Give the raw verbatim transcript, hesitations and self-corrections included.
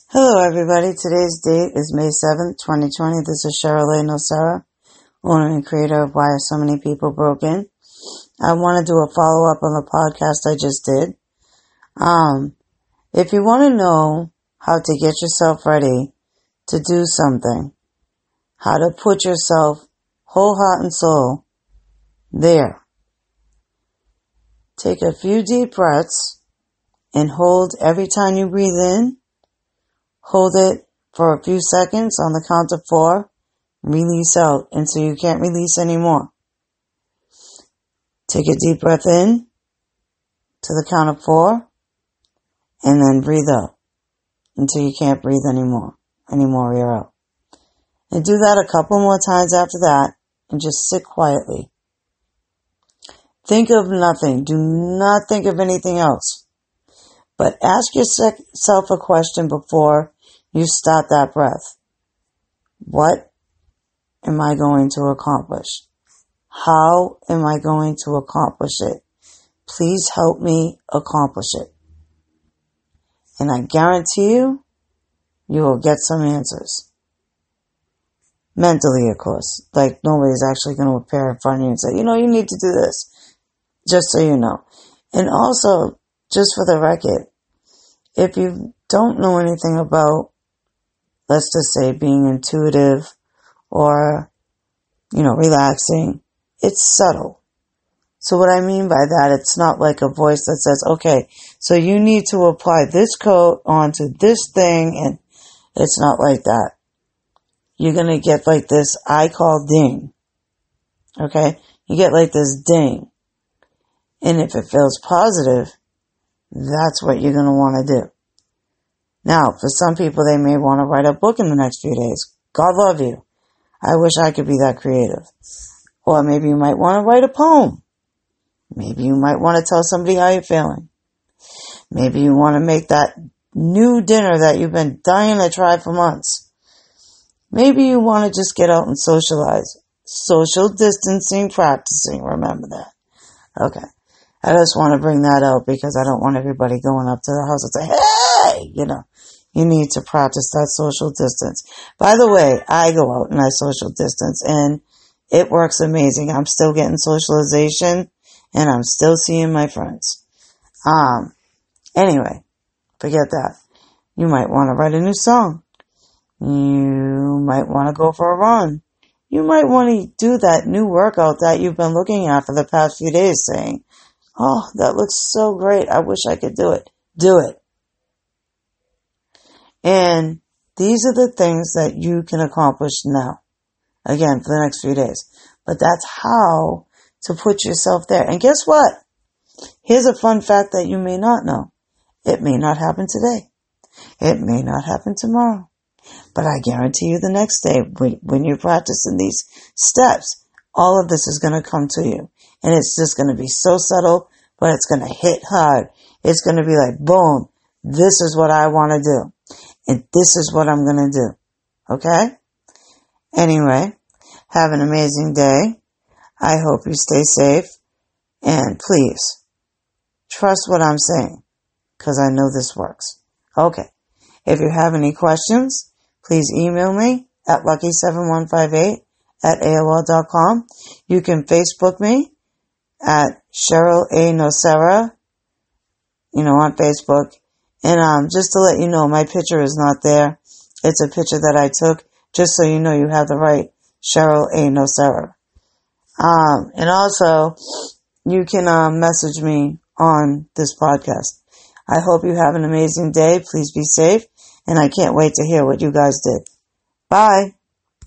Hello everybody, today's date is May seventh, twenty twenty. This is Cheryl A. Nocera, owner and creator of Why Are So Many People Broken. I want to do a follow-up on the podcast I just did. Um, if you want to know how to get yourself ready to do something, how to put yourself whole heart and soul there, take a few deep breaths and hold every time you breathe in. Hold it for a few seconds on the count of four. Release out until you can't release anymore. Take a deep breath in to the count of four. And then breathe out until you can't breathe anymore. Anymore, you're out. And do that a couple more times after that. And just sit quietly. Think of nothing. Do not think of anything else. But ask yourself a question before you start that breath. What am I going to accomplish? How am I going to accomplish it? Please help me accomplish it. And I guarantee you, you will get some answers. Mentally, of course. Like, nobody's actually going to appear in front of you and say, you know, you need to do this. Just so you know. And also, just for the record, if you don't know anything about, let's just say, being intuitive or, you know, relaxing, it's subtle. So what I mean by that, it's not like a voice that says, okay, so you need to apply this coat onto this thing, and it's not like that. You're going to get like this, I call ding. Okay? You get like this ding. And if it feels positive, that's what you're going to want to do. Now, for some people, they may want to write a book in the next few days. God love you. I wish I could be that creative. Or maybe you might want to write a poem. Maybe you might want to tell somebody how you're feeling. Maybe you want to make that new dinner that you've been dying to try for months. Maybe you want to just get out and socialize. Social distancing practicing, remember that. Okay. I just want to bring that out because I don't want everybody going up to the house and say, hey, you know, you need to practice that social distance. By the way, I go out and I social distance and it works amazing. I'm still getting socialization and I'm still seeing my friends. Um, anyway, forget that. You might want to write a new song. You might want to go for a run. You might want to do that new workout that you've been looking at for the past few days saying, oh, that looks so great. I wish I could do it. Do it. And these are the things that you can accomplish now. Again, for the next few days. But that's how to put yourself there. And guess what? Here's a fun fact that you may not know. It may not happen today. It may not happen tomorrow. But I guarantee you the next day, when you're practicing these steps, all of this is going to come to you. And it's just going to be so subtle, but it's going to hit hard. It's going to be like, boom, this is what I want to do. And this is what I'm going to do. Okay? Anyway, have an amazing day. I hope you stay safe. And please, trust what I'm saying, because I know this works. Okay. If you have any questions, please email me at lucky seven one five eight at A O L dot com. You can Facebook me at Cheryl A. Nocera, you know, on Facebook. And um, just to let you know, my picture is not there. It's a picture that I took, just so you know you have the right Cheryl A. Nocera. Um, and also, you can um, message me on this podcast. I hope you have an amazing day. Please be safe. And I can't wait to hear what you guys did. Bye.